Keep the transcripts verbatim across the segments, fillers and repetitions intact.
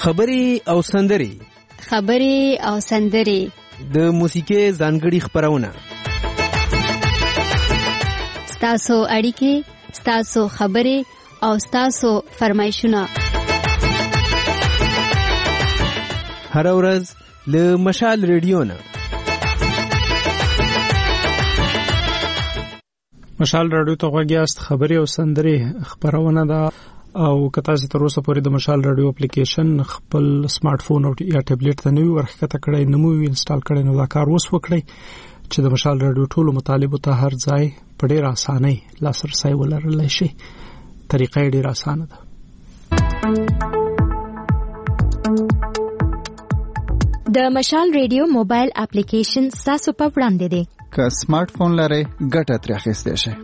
خبري او سندري خبري او سندري د موسیقي ځانګړي خبرونه ستاسو اړیکې ستاسو خبري او ستاسو فرمایشونه هر ورځ له مشال ریډیو نه مشال رادیو ته غوږیاست. خبري او سندري خبرونه ده او کته چې تر اوسه پورې د مشال رادیو اپلیکیشن خپل سمارټ فون او یا ټابلیټ ته نوی ورخته کړئ نو وی انسټال کړئ نو دا کار وس وکړئ چې د مشال رادیو ټولو مطالبه ته هر ځای په ډیر اسانۍ لاسرسي ولرلی شي. طریقه ډیر اسانه ده. د مشال رادیو موبایل اپلیکیشن تاسو په وړاندې دی. که سمارټ فون لرئ ګټه ترې اخیستئ شئ.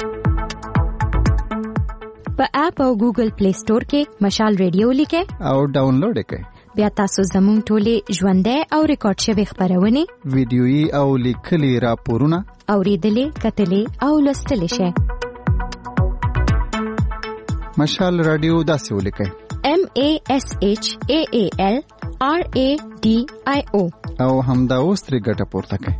په اپ او ګوګل پلی سٹور کې مشال رادیو لیکئ او ډاونلوډ یې کړئ. بیا تاسو زموږ ټولې ژوندۍ او ریکارډ شوی خبرونه ویډیويي او لیکلي راپورونه اوریدلې کتلې او لوستلې شئ. مشال رادیو داسې ولیکئ: M A S H A A L R A D I O او همدا اوس ترې ګټه پورته کړئ.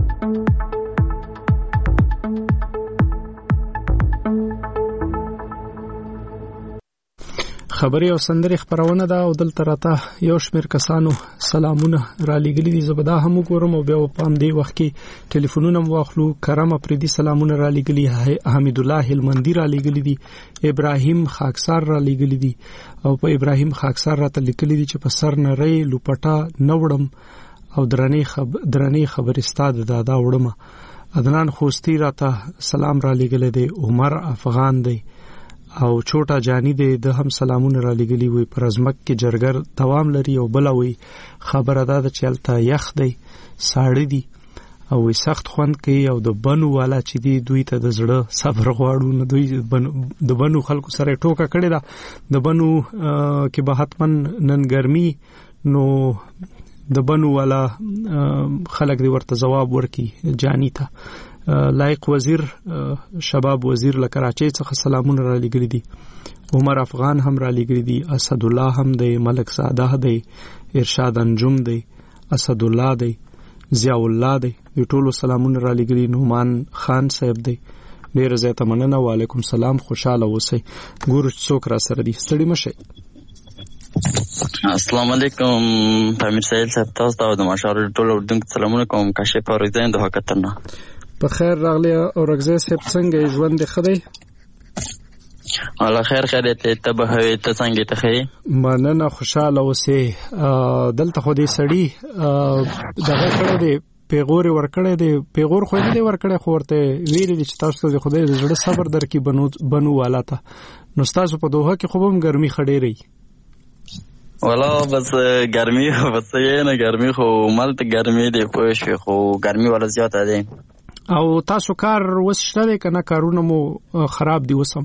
خبري او سندري خبرونه ده او دلته راته یو شمیر کسانو سلامونه را لګلي دي. زبدا هم وګورم او بیا په ام دی وخت کې ټلیفونونه واخلو. کرم پردي سلامونه را لګلي، حمید الله هلمندی را لګلي دي، ابراهیم خاکسار را لګلي دي او په ابراهیم خاکسار راته لیکلي دي چې په سر نری لوپټا نوړم او درنې خبر درنې خبرستاد دادا وړم. عدنان خوستی راته سلام را لګلي دي، عمر افغان دی او چوټا جانی دی د هم سلامونه را لګلی وي. پر ازمک کې جرګر دوام لري او بلوي خبره ده چې الته یخ دی ساړی دی او سخت خوند کوي او د بنو والا چې دی دوی ته د زړه صبر غواړو نه دوی د بنو خلکو سره ټوکا کړي دا د بنو کې به حتمن نن ګرمي نو د بنو والا خلک دی ورته جواب ورکي جانی ته. لایق وزیر شباب وزیر له کراچۍ څخه سلامونه را لګري دي، عمر افغان هم را لګري دي، اسد الله هم دی، ملک ساده دی، ارشاد انجم دی، اسد الله دی، ضیاء الله دی. یو ټولو سلامونه را لګري. نومان خان صاحب دی، ډیر زیاته مننه. وعلیکم سلام، خوشاله اوسئ. ګور څوک را سره دي، ستړي مشئ. السلام علیکم پامیر سهیل صاحب، تاسو ته د مشال ټولو اردوونکو سلامونه کوم. کاشف اورځین د حقیقتنا په خیر راغلی اورګزی صاحب، څنګه ژوند دی خدای؟ الله خیر خیر ته ته به ته څنګه ته خې مننه، خوشاله اوسې. دلته خو دې سړی دغه کړه دی پیغور ورکړی دی، پیغور خو دې ورکړی خو ورته ویل دي چې تاسو ته خدای د زړه صبر درکې بنو بنو والا ته. نو تاسو په دوه کې خو هم ګرمي خډېری والا بس ګرمي بس یې نه ګرمي خو ملته ګرمي دی پوه شو خو ګرمي ولا زیاته دی. او تاسو کار وسشته دی کنه کارونه مو خراب دی وسم؟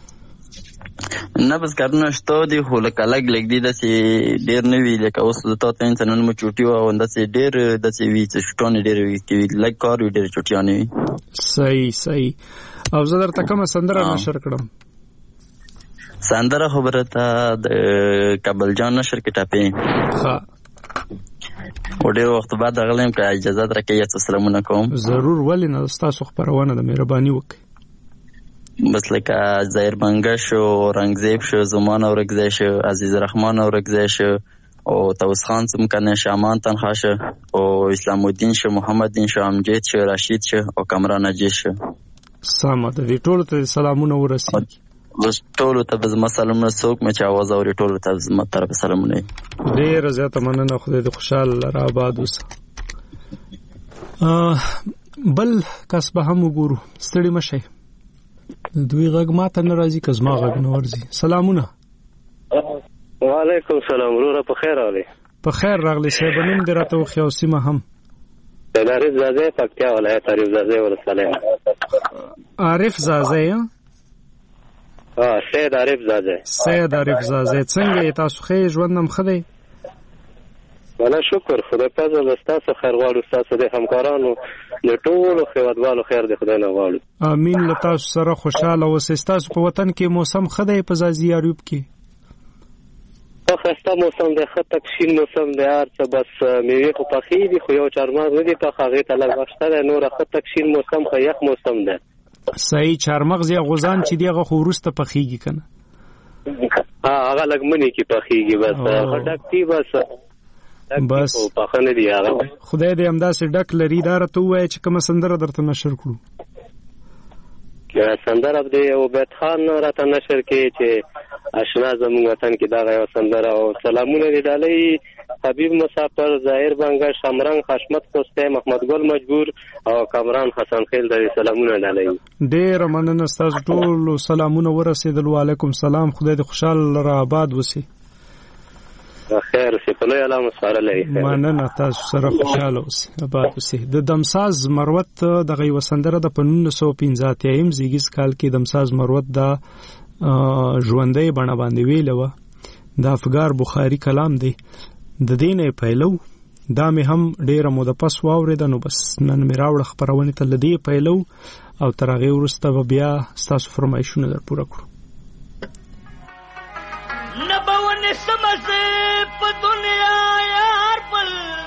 نه بس کارونه شته دي خو لکه لګ لګ دي داسې ډېر نه وي لکه اوس ته ته انسانان مو چوټي و داسې ډېر داسې وي چې شټونه ډېر وي چې لګ کار وي ډېر چوټیانه وي. صحیح صحیح. او زه درته کومه سندره نشر کړم؟ سندره خبره ته د کابل جان نشر کې ټاپې ها او ډېر وخت بعد غلم که اجازه درکې یا سلامونه کوم. ضرور، ولې نه، تاسو خبرونه د مهرباني وکړئ. بس لکه زهیر بنگه شو، رنگزیب شو، زمان اورگزی شو، عزیز رحمان اورگزی شو او توس خان سمکنه شامان تنخوا شو او اسلام الدین شو، محمد دین شو، امجید شو، رشید شو او کامران عجیز شو. سامه د دې ټولو ته سلامونه ورسیږي. بس ټولو ته زما سلامونه، څوک مې چې आवाज اوري ټولو ته زما طرف سلامونه. ډېر زیاته مننه، خدای دې خوشاله لره آباد اوسه. بل کس به هم وګورو، ستړي مشئ. دوی غږ ماته نه راځي که زما غږ نه ورځي. سلامونه. وعلیکم سلام وروره، په خیر راغلی. په خیر راغلی صاحب. نوم دې راته وښیه او سیمه هم؟ عارف زاده، پکتیا ولایت، عارف زاده ولسوالۍ. عارف زاده ها؟ ها سید عارف زاده. سید عارف زاده، څنګه تاسو ښه ژوندم ښه دی؟ ولا شکر خدای پاک زما تاسو خیر غواړو، تاسو د همکارانو د ټولو خیراتوالو خیر دې خدای نه غواړو. امين. له تاسو سره خوشاله اوسئ. تاسو په وطن کې موسم ښه دی په زازي اریوب کې؟ ښه ښایسته موسم دی، ښه تکشین موسم دی، هر څه بس میوې خو پخېږي خو یو چهارمغز نه دي پخ، هغې ته لږ وخت شته دی، نوره ښه تکشین موسم ښه یخ موسم دی. صحیح. چهارمغز یا غوزان چې دی هغه خو وروسته پخېږي که نه؟ ها هغه لږ مني کې پخېږي، بس ښه ډک دي، بس بس پخه نه دي هغه. خدای دې همداسې ډک لري. دا راته ووایه چې کومه سندره درته نشر کړو؟ سندره د عبید خان راته نشر کې چې اشنا زموږ وطن کې دغه یو سندره او سلامونه دې ډالۍ حبیب مسافر، ظاهر بنګش، شمرنګ، حشمت خوستی، محمد ګل مجبور او کامران حسن خیل دې سلامونه ډالۍ. ډېره مننه، ستاسو ټول سلامونه ورسېدل. وعلیکم سلام. خدای دې خوشحال را آباد وسي. خیر سی په لوی الله مسپارلی. مننه، تاسو سره خوشحاله اوسئ، آباد اوسئ. د دمساز مروت دغه یوه سندره د په نولس سوه پنځه اتیایم زیږیز کال کې دمساز مروت دا ژوندۍ بڼه باندې ویله وه. د افګار بخاري کلام دی، د دې نه یې پیلو. دا مې هم ډېره موده پس واورېده، نو بس نن مې راوړه خپرونې ته. له دې پیلو او تر هغې وروسته به بیا ستاسو فرمایشونه در پوره کړو. په دنیا یار پل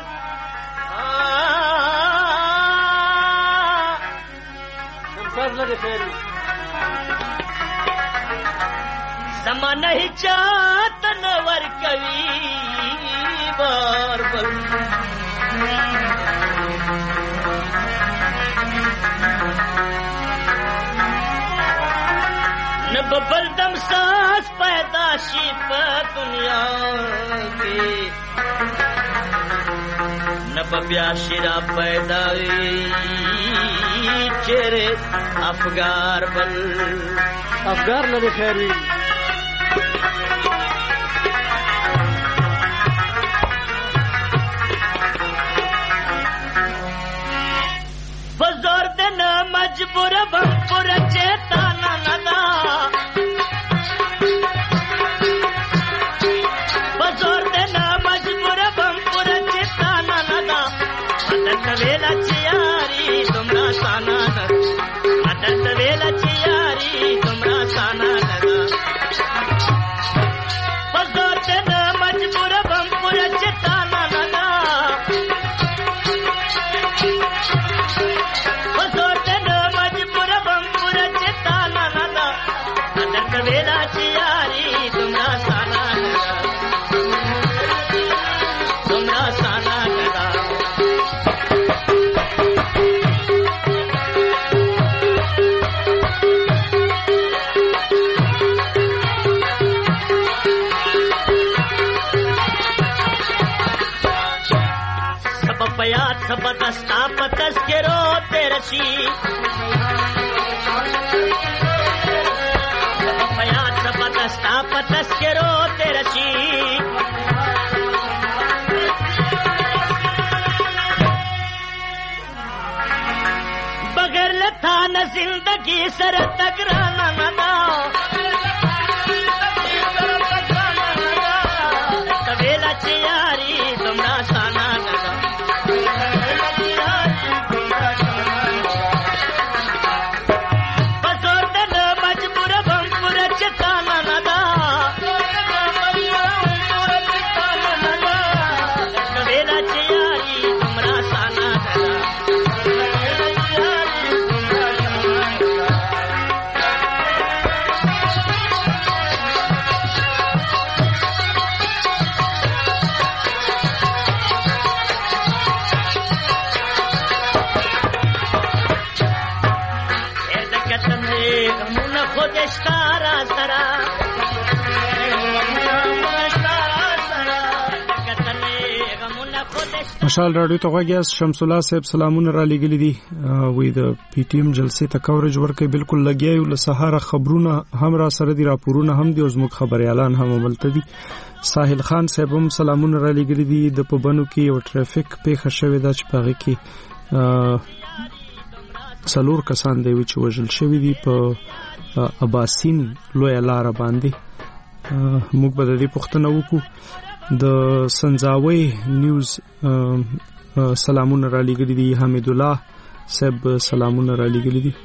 زمانه هی چاته نه ورکوي بار بل نه ببل دم ساس پیدا شي په دنیا کې، نه بیا شرا پیدا وي چیرې افګار بل افګار نه خیر وي. بزرگ نه مجبور بم پر چیتا نه نه वेला चियारी तुमरा साना अदत वेला चियारी तुमरा साना लगा बजोत न मजबूर बमपुर चिताना लगा बजोत न मजबूर बमपुर चिताना लगा अदत वेला चियारी तुमरा साना लगा तुमरा साना लगा. सब दस्ता पतस के रोते रसी पयात सब दस्ता पतस के रोते रसी बगैर लथा न जिंदगी सर तकराना ना कबेला चियारी तुमरा साना लगा مشال راډیو ته غوږ یاست. شمس الله صاحب سلامونه را لېږلي دي. وایي د پی ټي ایم جلسې ته کورج ورکوي. بالکل لګیا یو، له سهاره خبرونه هم را سره دي، راپورونه هم دي او زموږ خبریالان هم هملته دي. ساحل خان صاحب هم سلامونه را لېږلي دي. د په بنو کې یو ټرافیک پیښه شوې ده چې په هغې کې څلور کسان دی چې وژل شوي دي په اباسین لویه لاره باندې. موږ به د دې پوښتنه وکړو. د سنځاوي نیوز سلامونه را لېږلي دي. حمید الله صاحب سلامونه را لېږلي دي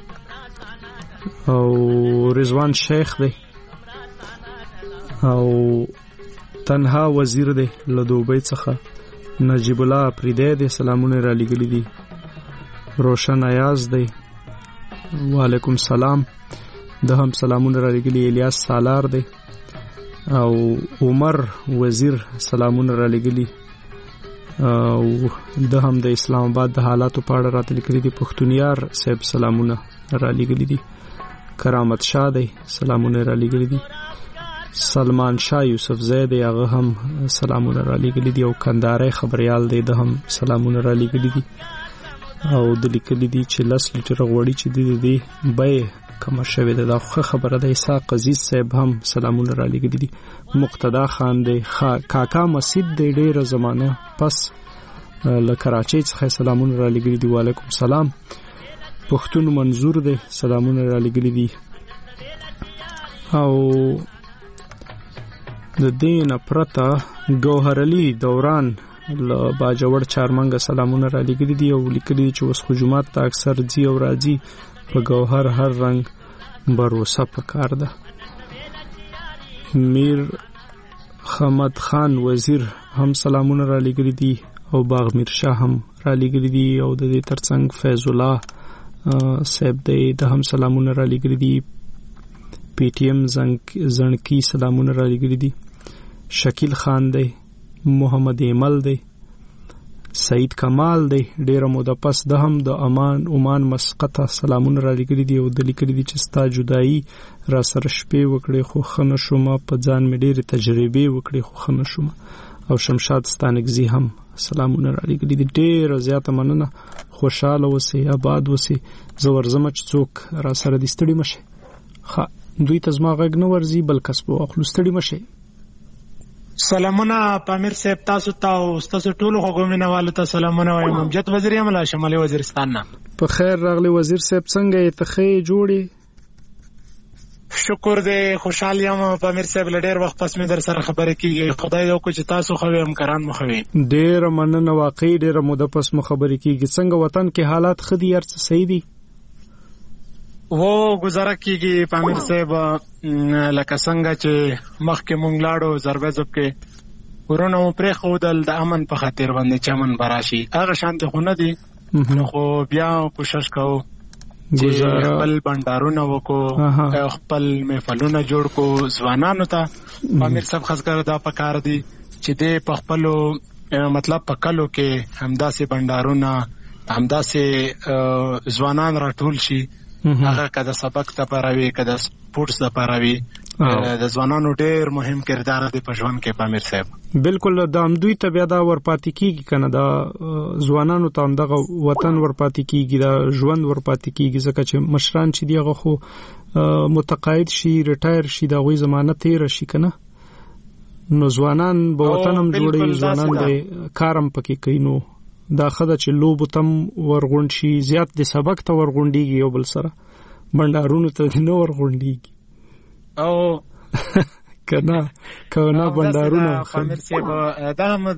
او رضوان شیخ دی او تنها وزیر دی له دوبۍ څخه. نجیب الله پریدی دی سلامونه را لګلی دي. روشن ایاز دی وعلیکم سلام ده هم سلامونه را لګلی. الیاس سالار دی او عمر وزیر سلامونه را لګلی او ده هم د اسلام آباد د حالاتو په اړه راته لیکلي دي. پښتونیار صاحب سلامونه را لګلی دي. کرامت شاه دی سلامونه را لګلی دي. سلمان شاه یوسف زید هغه هم سلامونه را لګلی دي او کندهاري خبريال دی ده هم سلامونه را لګلی دي او د لیکلي دي چې لس لیټر غوړي چې دی دی بای کم شوی ده. دا خبره ده. اسحاق عزیز صاحب هم سلامونه را لګلی دي. مقتدا خان دی کاکا مسجد دی ډیره زمانه پس له کراچۍ څخه سلامونه را لګلی دي. وعلیکم سلام. پښتون منظور دی سلامونه را لګلی دي او د دین پرتا ګوهر علي دوران له باجوړ چارمنګ سلامونه را لګلی دي او لیکلي چې اوس خجومات ته اکثر ځي او راځي په ګوهر هر رنگ بروسه پکار ده. میر حمد خان وزیر هم سلامونه را لګلی دي او باغ میر شاه هم را لګلی دي او د دې ترڅنګ فیض الله صاحب دی د هم سلامونه را لګلی دي. پی ټی ایم زنکی سلامونه را لګلی دي. شکیل خان دی. محمد ایمل دی. سعید کمال دی ډیره موده پس د هم د امان عمان مسقط سلامونه را لګلی دي او د لیکلي دي چې ستا جدایي را سره شپې وکړې خو خنه شومه په ځان مې ډېرې تجربې وکړې خو خنه شومه. او شمشاد ستانکزي هم سلامونه را لګلی دي. ډیره زیاته مننه. خوشاله اوسئ آباد اوسئ. زه ورځم چې څوک را سره دې ستړي مشئ. ښه دوی ته زما غږ نه ورځي بل کس به واخلو. ستړي مشئ. سلامونه پامیر صاحب تاسو ته او تاسو ټولو خوږو مینوالو ته سلامونه وایم. امجد وزیر یم له شمالي وزیرستان نه. په خیر راغلی وزیر صاحب څنګه یې ته ښه جوړې؟ شکر دې خوشحال یم پامیر صاحب له ډېر وخت پس مې در سره خبرې کېږي. خدای دې وکړي چې تاسو ښه وي همکاران مو ښه وي. ډېره مننه. واقعي ډېره موده پس مو خبرې کېږي. څنګه وطن کې حالات ښه دي؟ هر څه صحیح دي؟ وو گزاره کېږي پامیر صاحب لکه څنګه چې مخکې مونږ لاړو زربزب کې ورونه مو پرېښودل د امن په خاطر باندې چې امن به راشي. هغه شانتې خو نه دي نو خو بیا کوشش کوو چې خپل بنډارونه وکړو خپل محفلونه جوړ کړو. ځوانانو ته پامیر صاحب خاص کر دا پکار دي چې دې په خپلو مطلب په کلو کې همداسې بنډارونه همداسې ځوانان راټول شي. هغه کده سبق ته پاروي کده سپورتس ته پاروي. د ځوانانو ډېر مهم کردار دی په ژوند کې پامیر صاحب. بالکل د امدوی ته بیا دا ورپاتې کیږي کنه دا ځوانانو ته هم دغه وطن ورپاتې کیږي دا ژوند ورپاتې کیږي ځکه چې مشران چې دی هغه خو متقاعد شي ریټایر شي دا غوي ضمانت تیر شي کنه نو ځوانان به وطن هم جوړي ځوانان به کارم پکې کوي. نو دا خدای چې لوب تم ورغونډ شي زیات د سبق ته ورغونډيږي یو بل سره بندارونو ته نه ورغونډيږي او کنا کنا بندارونو پامیر صاحب دا مد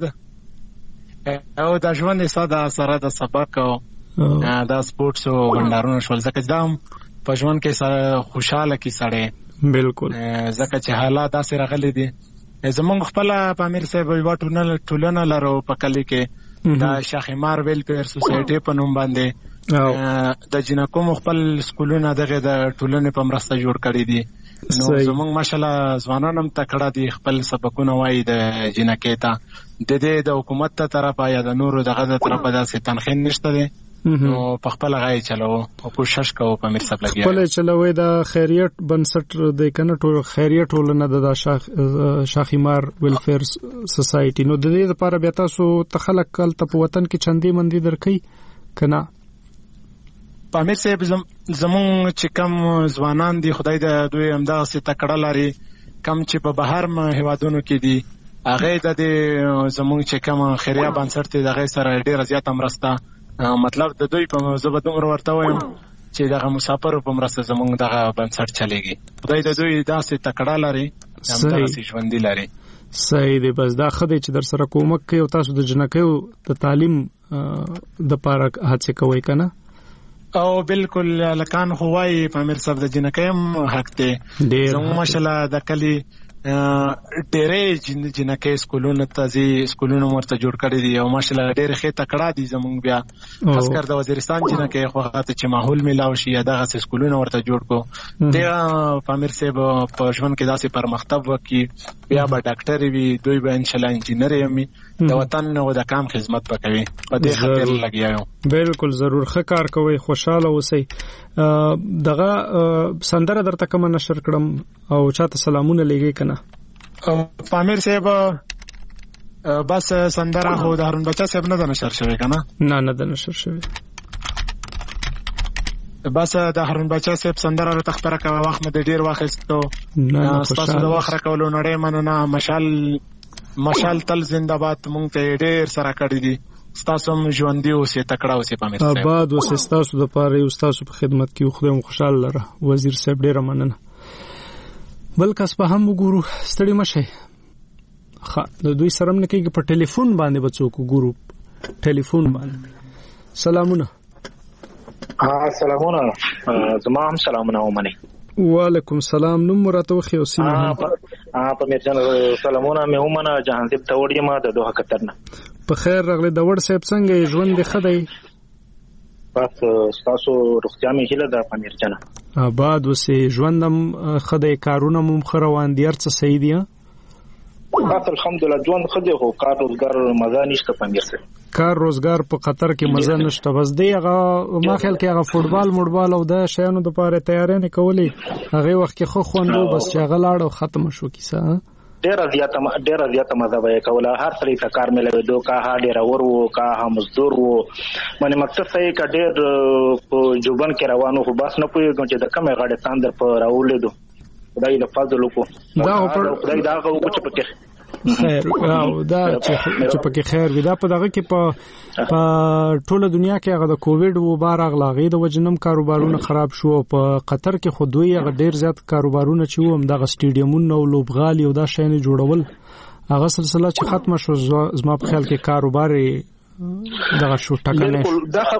او دا ژوند ساده سره د سبق او دا سپورتس او بندارونو شول ځکه دا په ژوند کې خوشاله کی سړی. بالکل ځکه چې حالات داسې راغلي دي. زمونږ خپل پامیر صاحب یو ټولنه ټولنه لرو په کلی کې دا شاخمار ویلفیر سوسایټي په نوم باندې د جنکو خپل سکولونه دغه د ټولنې په مرسته جوړ کړی دي. نو زمونږ ماشاءالله ځوانان هم تکړه دي خپل سبقونه وایي د جنکې ته د دې د حکومت ته طرفه یا د نورو دغه د طرفه داسې تنخین نشته دی. نو په خپل غای چلو او کوشش کوو په مرسته لګیا خپل چلوي د خیریت بنسټ د کنه ټول خیریت ټولنه د شاخ شاخیمار ویلفیر سوسایټي. نو د دې لپاره بیا تاسو تخلق کل ته په وطن کې چندې مندي درکې کنه پامیر صاحب زمون چې کم ځوانان دي خدای د دوی همدغه سي تکړه لري کم چې په بهر م هوادونو کې دي هغه د زمون چې کم خیریه بنسټ دغه سره ډیر زیات امرسته مطلب د دوی په زبدون ورته وایم چې دغه مسافر په مرسته زمونږ دغه بنسټ چلیږي. خدای د دوی داسې تکړه لري همدغه سي ژوندۍ لري. صحیح دی. بس دا خدای چې در سره کومک کوي او تاسو د جنکو د تعلیم د پاره هڅه کوي کنه او بالکل لکان هوای پامیر صاحب د جنکم حق ته زموږ ماشاءالله د کلی ډېرې جنکې سکولونو ته ځي، سکولونه ورته جوړ کړي دي او ماشاءالله ډېرې ښې تکړه دي زمونږ بیا خاص کر د وزیرستان جنکې خو هغه ته چې ماحول میلاو شي یا دغسې سکولونه ورته جوړ کړو. دغه پامیر صاحب په ژوند کې داسې پرمختګ وکړي، بیا به ډاکټر وي، دوی به انشاءالله انجینر وي، د وطن او د کام خدمت به کوي. په دې خاطر لګیا یم. بالکل ضرور ښه کار کوئ، خوشحاله اوسئ. دغه سندره درته کومه نشر کړم او چاته سلامونه لیږئ که نه؟ پامیر صاحب بس سندره خو د هارون بچه صاحب نه ده نشر شوې که نه؟ نه نه ده نشر شوې. بس د هارون بچه صاحب سندره راته خپره کوه، وخت مې د ډېر واخیستو. ستاسو د وخت راکولو نړۍ مننه. مشال مشال تل زنده باد مونږ ته ډېر سره کړي دي. ستاسو هم ژوندي اوسئ، تکړه اوسئ پامیر صاحب. آباد اوسئ، ستاسو دپاره یو، ستاسو په خدمت کې یو. خدای مو خوشحاله لره وزیر صاحب، ډېره مننه. بل کس په هم وګورو، ستړي مه شئ. ښه د دوی سره هم نه کېږي، په ټلیفون باندې به څوک وګورو. ټلیفون باندې سلامونه. سلامونه. زما هم سلامونه ومنئ. وعلیکم سلام. نوم مو راته وښیئ او سیمه هم. پامیر جان سلامونه مې ومنه. جهانزیب تور یم د دوحه قطر نه. په خیر راغلی. داوړ صاحب څنګه یې؟ ژوند دې ښه دی؟ بس ستاسو روغتیا مې هیله ده پامیر جانه. آباد اوسئ. ژوند هم ښه دی، کارونه مو هم ښه روان دي، هر څه صحیح دي؟ بس الحمدلله ژوند ښه دی، خو کار روزګار مزه نشته پامیر صاحب. کار روزګار په قطر کې مزه نشته. بس دی هغه ما خیال کې هغه فوټبال موټبال او د شیانو دپاره تیاری نه کولې، هغې وخت کې ښه خوند و، بس چې هغه لاړ او ختمه شو کیسه. ډېره زیاته ډېره زیاته مزه به یې کوله. هر سړي ته کار میلاوېدو، که هغه ډېرور و که هغه مزدور و. معنې مقصد صحیح که ډېر په جوبن کې روان و، خو بس نه پوهېږم چې د کومې غاړې تاندر په راولیدو. خدای د فضل وکړو، خدای د هغه وکړو چې پکې خیر او دا چې پکې خیر وي. دا په دغه کې په په ټوله دنیا کې هغه د کووډ وبا راغله، هغې د وجې هم کاروبارونه خراب شو. په قطر کې خو دوی هغه ډېر زیات کاروبارونه چې وو، همدغه سټیډیمونه او لوبغالي او دا شیانې جوړول، هغه سلسله چې ختمه شو، زما په خیال کې کاروبار دغه شو ټکنی شو.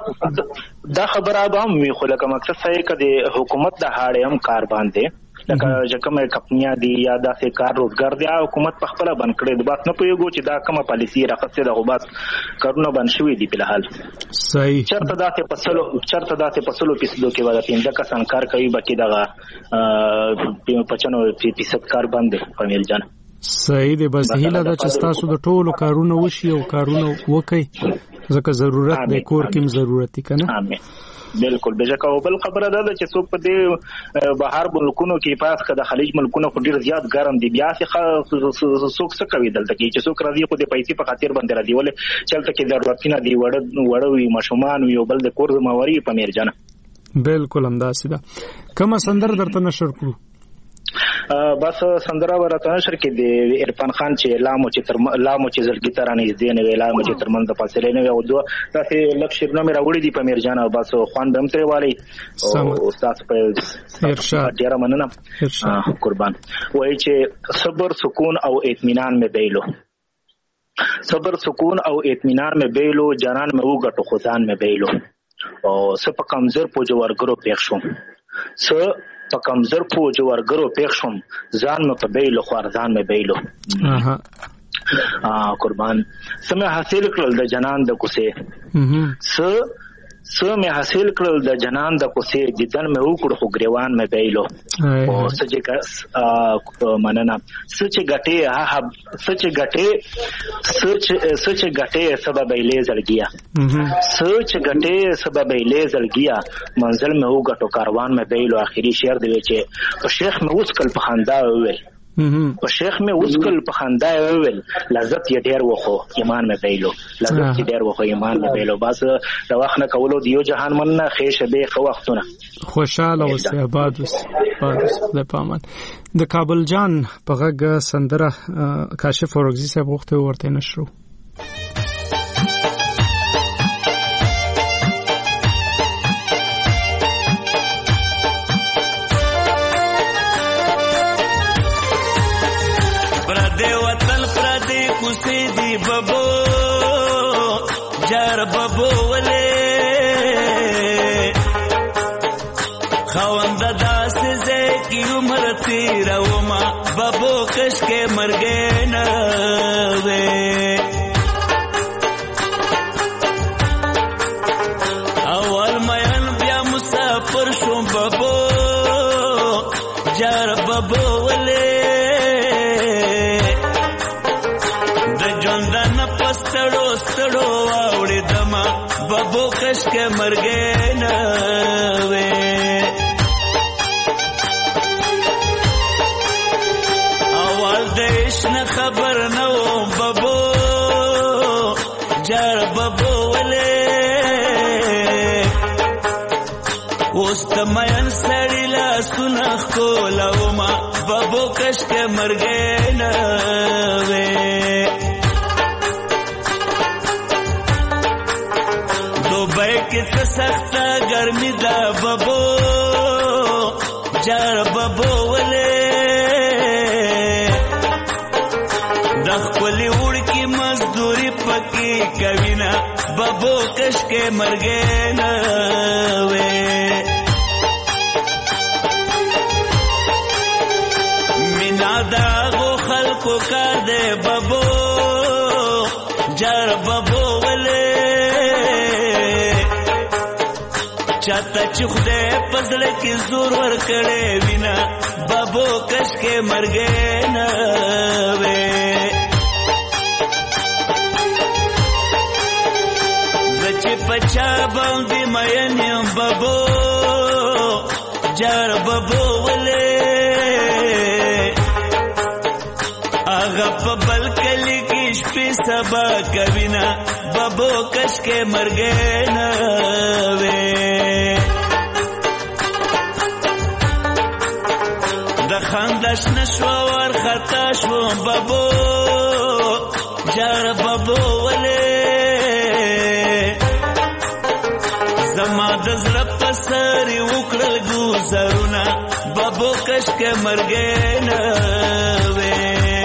دا خبره به هم وي، خو لکه مقصد صحیح که د حکومت د هاړې هم کار باندې لکه چې کومه کمپنیا دی یا داسې کار روزګار دی، حکومت په خپله بند کړی. د بات نه پوهېږو چې دا کومه پالیسي راخستې ده، خو بس کارونه بند شوي دي فلحال. صحیح. چېرته داسې په سلو چېرته داسې په سلو فیصدو کې به د پنځه کسان کار کوي، بلکې دغه پچنو فیصد کار بند دی پامیر جان. صحیح دی. بس هیله ده چې ستاسو د ټولو کارونه وشي او کارونه وکئ، ځکه ضرورت دی، کور کې هم ضرورت دی که نه؟ آمین. بالکل بېشکه. او بل خبره دا ده چې څوک په دې بهر ملکونو کې پاس که د خلیج ملکونه خو ډېر زیات ګرم دي، بیا څوک څه کوي دلته کې چې څوک راځي خو د پیسې په خاطر باندې راځي، ولې چې هلته کې ضرورتونه دي، وړه وړه وي، ماشومان وي، او بل د کور ذمهواري وي پامیر جانه. بالکل همداسې ده. کومه سندره درته نشر کړو؟ بس سندره ورته نشر کې د عرفان خان چې لامو چې تر لامو چې زړګي ته رانږدې نه وي، لامو چې تر منځ د فاصلې نه وي، او دوه داسې لږ شعرونه مې راوړي دي پامیر جانه. بس خوند به هم ترې والی او ستاسو په ډېره مننه قربان. وایي چې صبر سکون او اطمینان مې بیلو، صبر سکون او اطمینان مې بیلو، جانان مې وګټو خو ځان مې بیلو، او څه په کمزور په جوارګرو پېښ شوم، څه په کمزور په جوارګرو پېښ شوم، ځان مې په بیلو خو ارزان مې بیلو. قربان. څه مې حاصل کړل د جنان د کوڅې، څه څه مې حاصل کړل د جنان د کوڅې، دیدن مې وکړ خو ګریوان مې بیلو. او څه چې مننه څه چې ګټې څه چې ګټې څه چې ګټې سبب بیلې زړګیا، څه چې ګټې سبب بیلې زړګیا، منزل مې وګټو کاروان مې بیلو. آخري شعر دی چې په شیخ مې وسکل په خندا وویل، په شیخ مې وسکل په خندا وویل، لذت یې ډېر وخو ایمان مې بیلو، لذت یې ډېر وخو ایمان مې بیلو. بس د وخت نه کولو د یو جهان مننه ښې شبې ښه وختونه. خوشحاله اوسئ، آباد اوسئ، آباد اوسئ. خدای په امان. د کابل جان په غږ سندره کاشف اورکزي صاحب غوښتې ورته نشرو. دی ببو جار ببو ولې خوند داس زه کی عمر تیر و ما ببو کش کې مرګې نه وې اول مېن بیا مسافر شوم بابو جار بابو ولې د ژوند نه پستړو ستړو واوړې دما بابو کش کې مرګې نه وې اول دیش نه خبر نه و بابو جار بابو ولې اوس ته مېن سړی لاسونه ښکلومه بابو کش کې مرګې نه وې دوبۍ کې څه سخته ګرمي ده بابو جار بابو ولې د خپلې وړکې مزدوري پکې کوي نه بابو کش کې مرګې نه وې مینا د هغو خلکو کار دی بابو جار بابو ولې چاته چې خدای په زړه کې زور ورکړی وي نه بابو کش کې مرګې نه وې زه چې په چا باندې مین یم بابو جار بابو ولې هغه په بل کلي کې شپې سبا کوي نه بابو کش کې مرګې نه وې د خندش نشو ورخطا شوم بابو جار بابو ولې زما د زړه په سر یې وکړل ګوزارونه بابو کش کې مرګې نه وې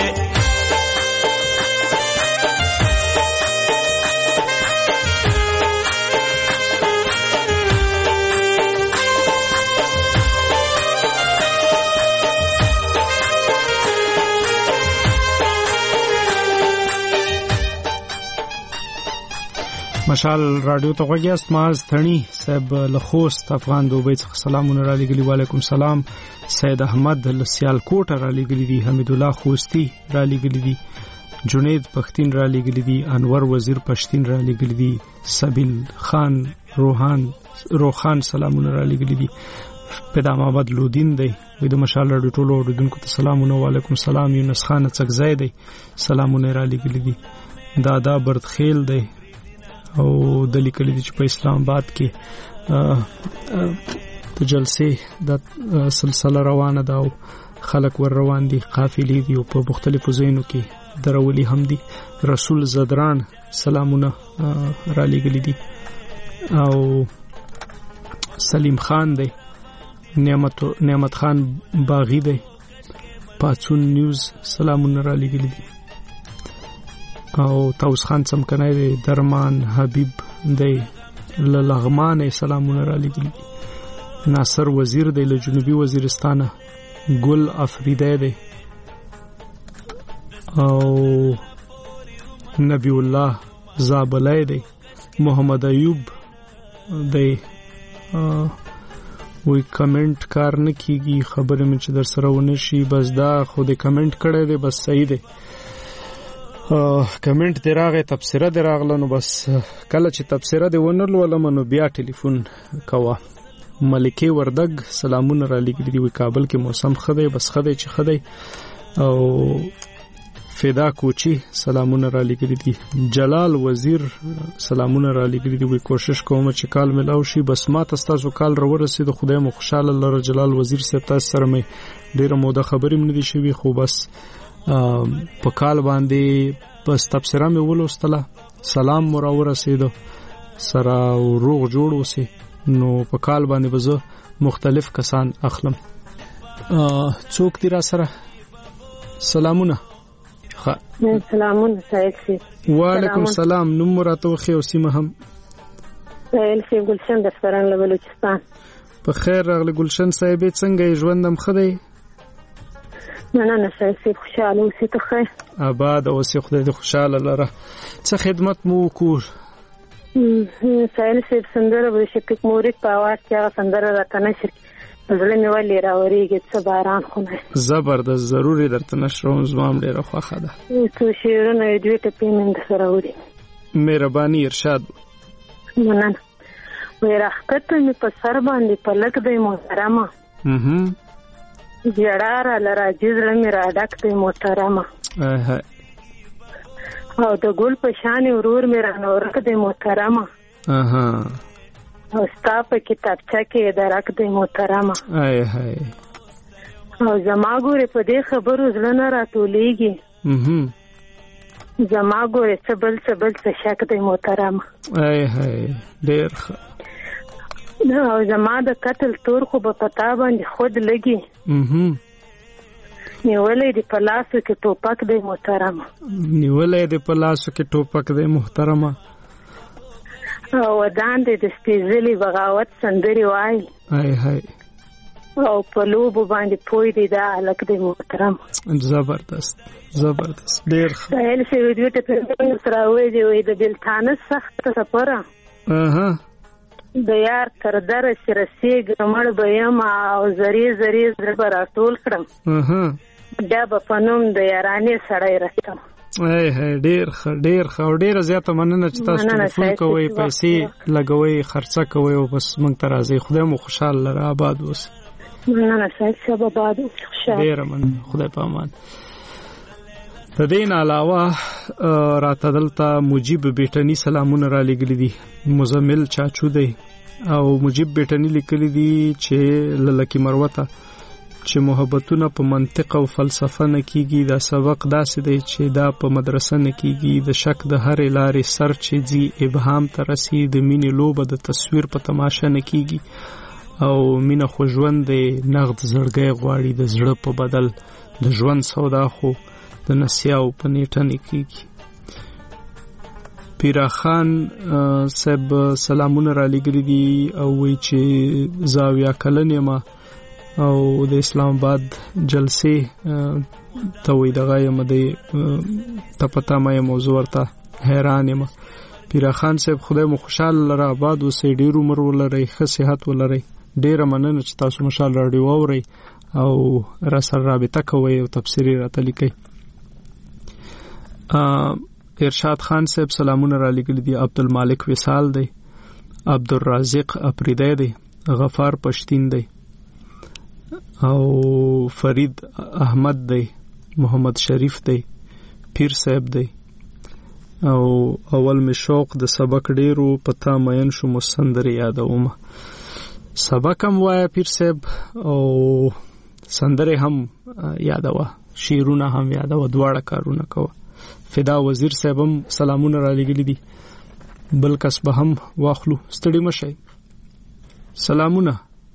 مشال رادیو ته غوږیاست ماز تھنی صاحب لخوست افغان دوبۍ څخه سلامونه را لګلی وعلیکم سلام سید احمد لسیال کوټ را لګلی دی حمید الله خوستی را لګلی دی جنید پختین را لګلی دی انور وزیر پښتین را لګلی دی سبیل خان روحان روخان سلامونه را لګلی دی پیدا محمد لودین دی وې د مشال رادیو ټولو اوریدونکو ته سلامونه وعلیکم سلام یونس خان څکزای دی سلامونه را لګلی دی دادا برتخیل دی او د لیکلي دي چې په اسلام آباد کې د جلسې د سلسله روانه ده او خلک ور روان دي قافلې دي او په مختلفو ځایونو کې درولي هم دي رسول زدران سلامونه را لېږلي دي او سلیم خان دی نعمت نعمت خان باغی دی پاتون نیوز سلامونه را لېږلي دي او تاوس خان سمکنای دی درمان حبیب دی لغمان سلامونه را لګلی ناصر وزیر دی له جنوبي وزیرستانه ګل افریده دی او نبی الله زابلای دی محمد ایوب دی وی کمنٹ کار نه کیږي خبره مې چې در سره ونه شي بس دا خو دې کمنٹ کړی دی بس صحیح دی کمنٹ دی راغی تبصره دی راغله نو بس کله چې تبصره دی ونه لولم نو بیا ټلیفون کوه ملکه وردګ سلامونه را لګلی دی وی کابل کې موسم خدای بس خدای چې خدای او فدا کوچی سلامونه را لګلی دي جلال وزیر سلامونه را لګلی دي وی کوشش کوم چې کال ملاو شي بس ما تاسو کال را ورسید خدای مو خوشاله لره جلال وزیر سره تاسو سره مې ډیره موده خبرې مې دي شوی خو بس په کال باندې بس تبصره مې ولوستله سلام مو را ورسید سره روغ جوړ اوسې نو په کال باندې بزه مختلف کسان اخلم څوک دی را سره سلامونه سلامونه سعید سی وعلیکم السلام نوم راته خو او سیمه هم سهیل سی ګلشن د سپران له بلوچستان په خیر راغلی ګلشن صاحب څنګه ژوندم خدای مننه سایسي خوشاله اوسې ته خیر آباد اوسې خدای دې خوشاله لره. څه خدمت مو وکړو؟ سایل صاحب سندره به شفیق مورید په اواز کې هغه سندره راته نشر زړه مې ولې راورېږي څه باران خو نه زبردست ضروري درته نشروم زما هم ډېره خوښه ده. څو شعرونه یې دوې ټپې مې درسره وړي. مهرباني ارشاد. مننه. وایي راښکته مې په سر باندې پلک دی محترمه ژړا راله راځي زړه مې راډک دی محترمه او د ګل په شانې ورور مې رانه ورک دی محترمه او ستا په کتابچه کې یې درک دی محترمه او زما ګورې په دې خبرو زړه نه راټولېږي زما ګورې څه بل څه بل څه شک دی محترمه ډېر ښه او زما د قتل تور خو به پتا باندې خود لګي نیولې دی په لاسو کې ټوپک دی محترمه نیولې دی په لاسو کې ټوپک دی محترمه او ودان دی د سپېڅلي بغاوت سندرې وایي هاي هاي او په لوبو باندې پوی دی دا هلک دی محترمه زبردست زبردست ډېر ښه سهیل صاحب دوی ته سره وایي وایي د بېلتانه سخته سفره د یار تر دره چې رسېږم مړ به یم او زرې زرې زړه به راټول کړم بیا به په نوم د یارانې سړی رسم. ډېر ښه ډېر ښه او ډېره زیاته مننه چې تاسو ټلیفون کوئ پیسې لګوئ خرڅه کوئ او بس موږ ته راځئ. خدای مو خوشحاله لره آباد اوسئ. مننه صاحب صاحب آباد اوسئ خوشحاله. ډېره مننه خدای په امان. د دې نه علاوه راته دلته مجیب بیټني سلامونه را لېږلي دي. مزمل چاچو دی او مجیب بیټني لیکلي دي چې للکی مروته چې محبتونه په منطق او فلسفه نه کیږي. دا سبق داسې دی چې دا په مدرسه نه کیږي. د شک د هرې لارې سر چې ځي ابهام ته رسي. د مینې لوبه د تصویر په تماشه نه کیږي او مینه خو ژوند دی نغد زړګی غواړي د زړه په بدل. د ژوند سودا خو د نسیاو په نیټه نه کیږي. پیرا خان صاحب سلامونه را لېږلي دي او وایي چې زاویه کلن یم او د اسلام آباد جلسې ته وایي دغه یم د ته پته ما یم موضوع ورته حیران یم. پیرا خان صاحب خدای مو خوشحاله لره آباد اوسئ ډېر عمر ولرئ ښه صحت ولرئ. ډېره مننه چې تاسو مشال راډیو واورئ او را سره رابطه کوئ او تبصرې راته لیکئ. ارشاد خان صاحب سلامونه را لېږلي دي. عبدالمالک وصال دی عبدالرازق اپریدی دی غفار پشتین دی او فرید احمد دی محمد شریف دی پیر صاحب دی او اول می شوق د سبق ډیرو پتا مین شو مسندري یادوم. سبق هم وایا پیر صاحب او سندره هم یادوه شیرونه هم یادوه دواړه کارونه کوه. فدا وزیر صاحب هم سلامونه را لېږلي دي. بل کس به هم واخلو ستړي مشئ. سلامونه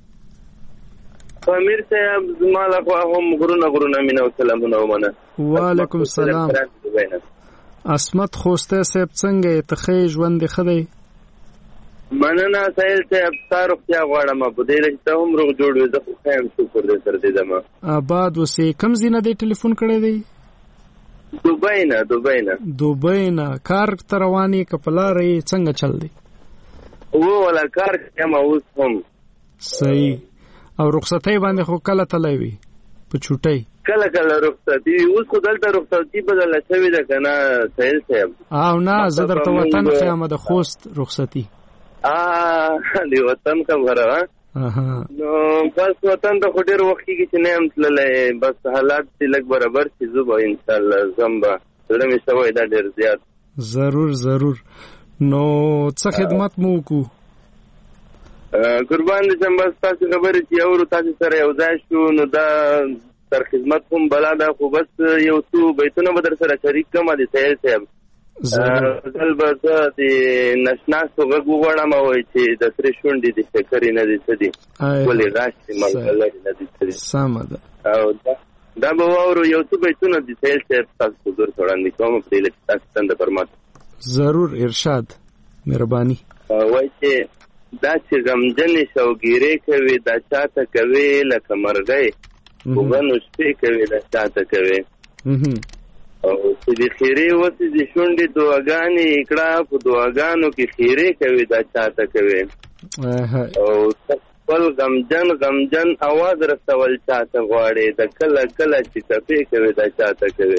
امیر صاحب زما له خوا هم غرونه غرونه مینه او سلامونه ومنه. وعلیکم السلام. اسمت خوسته صاحب څنګه ته ښه ژوند ښه دی؟ مننه سهیل صاحب ستا روغتیا غواړم په دې لږ ته هم روغ جوړ وې زه خو ښه یم شکر دی سر دې دمه. آباد اوسې. کوم ځای نه دی ټلیفون کړی دی؟ دوبۍ نه دوبۍ نه دوبۍ نه. کار ته روان یې که په لاره یې څنګه چل دی؟ و ولا کار یم اوس هم. صحیح. او رخصتۍ باندې خو کله تللی وي په چوټۍ؟ کله کله رخصتي اوس خو دلته رخصتي بدله شوې ده که نه سهیل صاحب؟ او نه زه درته وطن ښیم د خوست رخصتي. د وطن خبره نو بس وطن ته خو ډېر وخت کېږي چې نه یم تللی. بس حالات چې لږ برابر شي زه به انشاءالله ځم به. زړه مې شوی دا ډېر زیات. ضرور ضرور. نو څه خدمت مو وکړو؟ قربان دې شم بس تاسې خبرې چې اورو تاسې سره یو ځای شو نو دا تر خدمت هم بلا ده خو بس یو څو بیتونه به در سره شریک کړم د سهیل صاحب. غزل به زه د نشناستو غږ وغواړم وایي چې د سرې شونډې د شکرې نه دي څه دي ولې غاښ دي ملغلرې نه دي څه دي. سمه ده. او دا به واورو یو څو بیتونه د سهیل صاحب تاسو حضور ته وړاندې کوم په دې لکه تاسو څنګه فرماته. ضرور ارشاد مهرباني. وایي چې دا چې غمجنې شوګیرې کوي دا چاته کوي لکه مرغۍ وګنو شپې کوي دا چاته کوي او چې د خیرې وسې د شونډې دعاګانې کړه په دعاګانو کې خیرې کوي دا چاته کوي او خپل غمجن غمجن اواز رسول چاته غواړي د کله کله چې ټپې کوي دا چاته کوي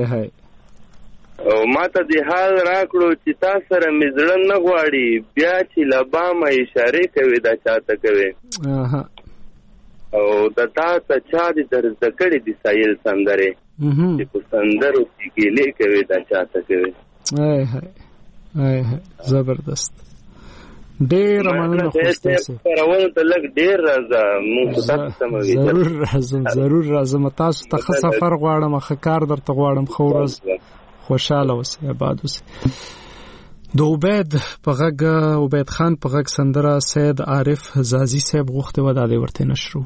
او ما ته د حال راکړو چې تا سره مې زړه نه غواړي بیا چې لبامه اشارې کوي دا چاته کوي او د تا ته چا دې در زده کړې دي سایل سندرې چې په سندرو کې ګیلې کوي دا چاته کوي زبردست ډېر مننه خو ستاسو راول ته لږ ډېر راځه موږ تاسو سموي ضرور راځم ضرور راځم تاسو ته ښه سفر غواړم ښه کار درته غواړم ښه ورځ خوشاله اوسئ آباد اوسئ د عبید په غږ عبید خان په غږ سندره سید عارف زازي صاحب غوښتې وه دا دې ورته نشرو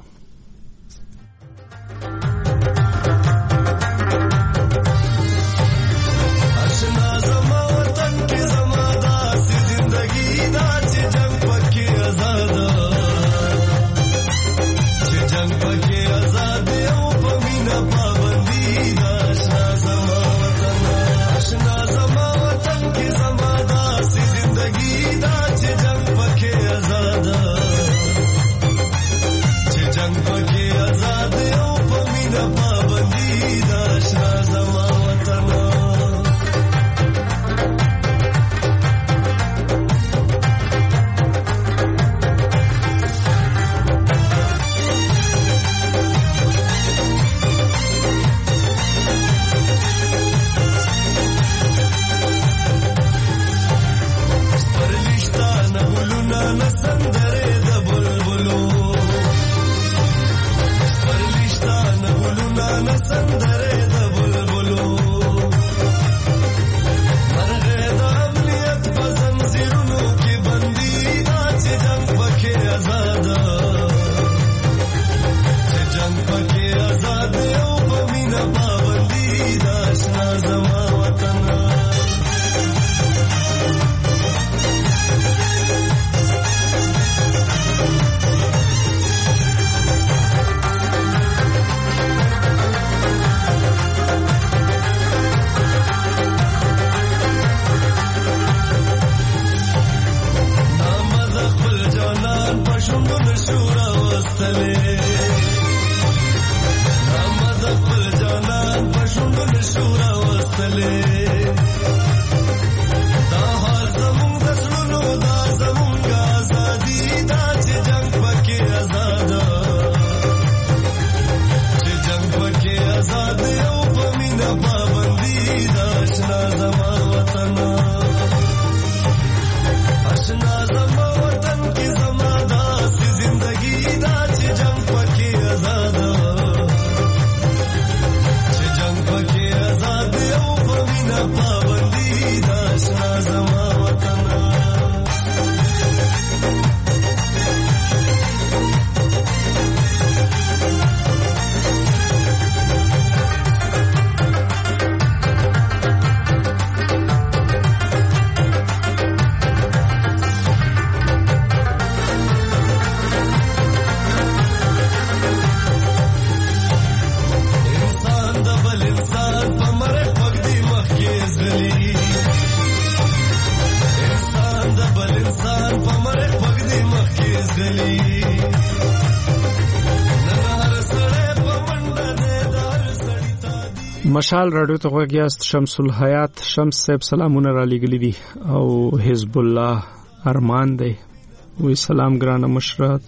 مشال رادیو ته غوږیاست شمس الحیات شمس صاحب سلامونه را لګلی دي او حزب الله ارمان دی وی سلام ګرانه مشرات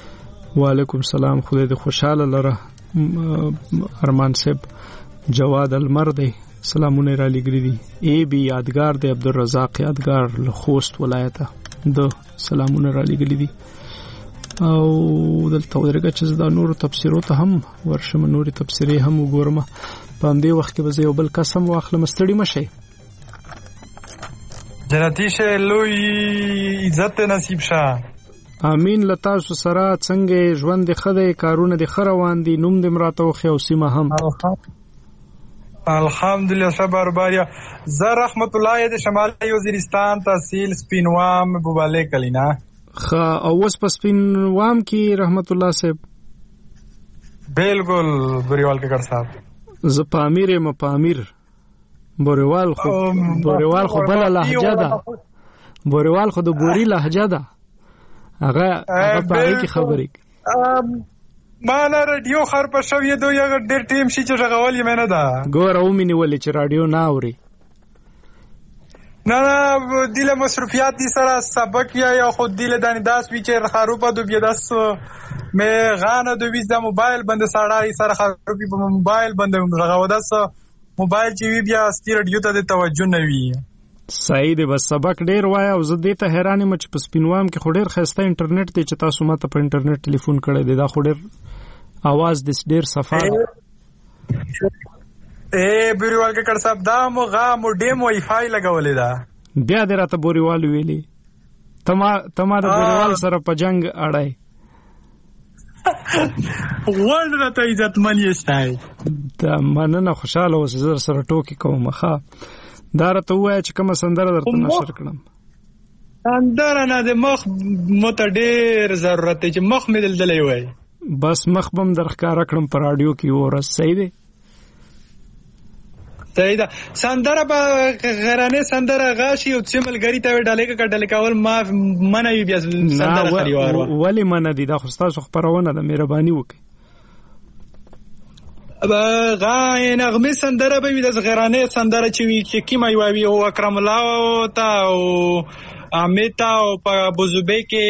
وعلیکم سلام خدای دې خوشاله لره ارمان صاحب جواد المر دی سلامونه را لګلی دي ای بی یادګار دی عبدالرزاق یادګار له خوست ولایته د سلامونه را لګلی دي او دلته ورګه چې دا نور تفسیرو ته هم ورشم نوري تفسیری هم وګورم په دې وخت کې به زه یو بل قسم واخلم ستړي مشي جنتی شه لوی عزت نصیب شه امین لتا سو سره څنګه ژوند خدای کارونه د خروان دي نوم د مراتو خو سیمه هم الحمدلله صبر باریا ز رحمت الله د شمالي وزیرستان تحصیل سپینوام بوباله کلینا خ او وس په سپینوام کې رحمت الله صاحب بالکل بوریوال ککړ صاحب زه پامیر یم پامیر بوریوال خو بوریوال خو بل لهجه ده بوریوال خو د بوري لهجه ده هغه هغه په اړه کې خبرې ما نه رادیو خر په شوې دوه یو ډېر ټیم شي چې غوړل یې مینه ده ګور او مینه ولې چې رادیو نه اوري نه نه دیله مصرفیات دي سره سبق یا یا خود دیله دانی داس وی چې خروپا دو بیا داس مې غانه دو وی د موبایل بند ساړای سره خروپي په موبایل بند غو داس موبایل چې وی بیا ستیر رادیو ته توجه نه وی صحیح دی بس سبق ډیر وای او زه دې ته حیران یم چې په سپینوام کې خو ډیر خسته انټرنیټ دی چې تاسو ماته په انټرنیټ ټلیفون کړی دی دا خو ډیر आवाज د ډیر صفا اے بوریوال ککړ صاحب دا مو غا مو ډیم وای فای لګولې دا بیا دې راته بوریوال ویلي تما تما د بوریوال سره په جنگ اړای ورن راته عزت منی استای دا مننه خوشاله اوس زر سره ټوکی کوم ښه دا راته وای چې کوم سندره درته نشر کړم سندره نه د مخ مت ډیر ضرورت چې مخ مې دلدلې وای بس مخ بم درخکار کړم پر رادیو کې ورس صحیح دی صحیح ده سندره به غرانه سندره غاشي او چې ملګری ته ډالې کا ډالې کول ما منوي بیا سندره خریوار ولی من دي دا خو تاسو خبرونه ده مهرباني وکړئ ابا غا نغمه سندره به د غرانه سندره چې وی چې کیمای وی او اکرم الله تا او امیتا او په بوزوبه کې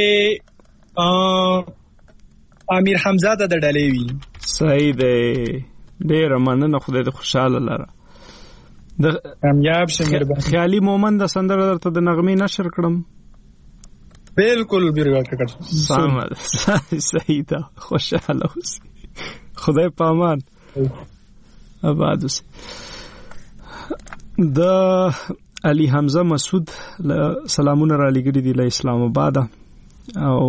امیر حمزه ته ډالې وی صحیح ده ډیر مننه خدای دې خوشاله لره د کامیاب شه مهرباني خیالي مومن د سندره درته د نغمه نشر کړم بالکل بیروا کړ سم صحیح ده خوشاله اوس خدای پامان آباد اوسه د علي حمزه مسعود سلامونه را لګړي دی له اسلام آباد او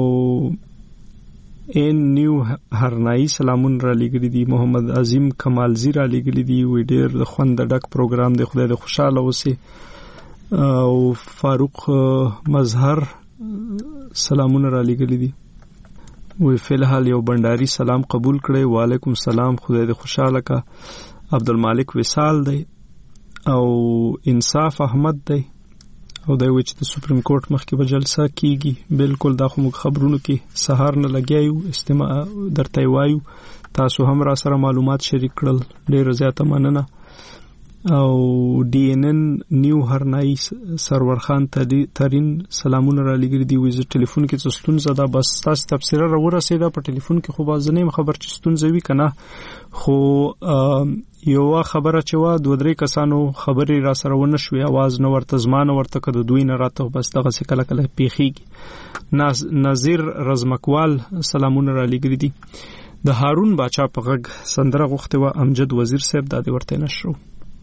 ان نیو هرنائی سلامون را لګړي دي محمد عظیم کمالزی را لګړي دي وی ډیر د خوند ډک پروګرام دی خدای د خوشاله اوسه او فاروق مظهر سلامون را لګړي دي وی فلحال یو بنداري سلام قبول کړي وعلیکم سلام خدای د خوشاله کا عبدالمالک وصال دی او انصاف احمد دی او دا وی چې د سپریم کورټ مخکې به جلسه کیږي بالکل دا خو موږ خبرونو کې سهار نه لګیایو استماع درته وایو تاسو هم را سره معلومات شریک کړل ډیر زیاته مننه او ډي ان ان نیو هرنائی سرور خان ترين سلامونه را لګري دی وې ټلیفون کې څستون زده بس تاسو تفسیر را ورسېده په ټلیفون کې خو بازنه خبر چې ستون زوي کنه خو یو خبره چې وا دوه درې کسانو خبري را سره ونه شوې आवाज نه ورته زمانه ورته کده دوی نه راته بس دغه څه کله کله پیخيږي نظیر رزمکوال سلامونه را لګري دی د هارون باچا په غږ سندره غوښته و امجد وزیر صاحب د دې ورته نشرو